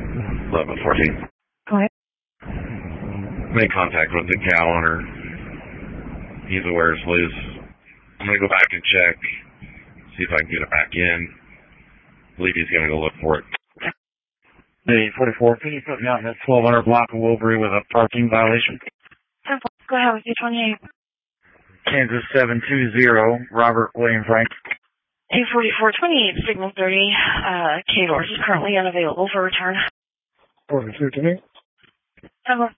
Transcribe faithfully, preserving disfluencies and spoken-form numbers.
eleven fourteen. Go ahead. Made contact with the calendar. He's aware it's loose. I'm going to go back and check, see if I can get it back in. I believe he's going to go look for it. Hey, forty-four, can you put me on that twelve hundred block of Woolbury with a parking violation? Go ahead with D twenty-eight. Kansas seven two zero, Robert William Frank. A forty-four twenty-eight, signal thirty, uh, K-Doors is currently unavailable for return. forty-two to me. Hello.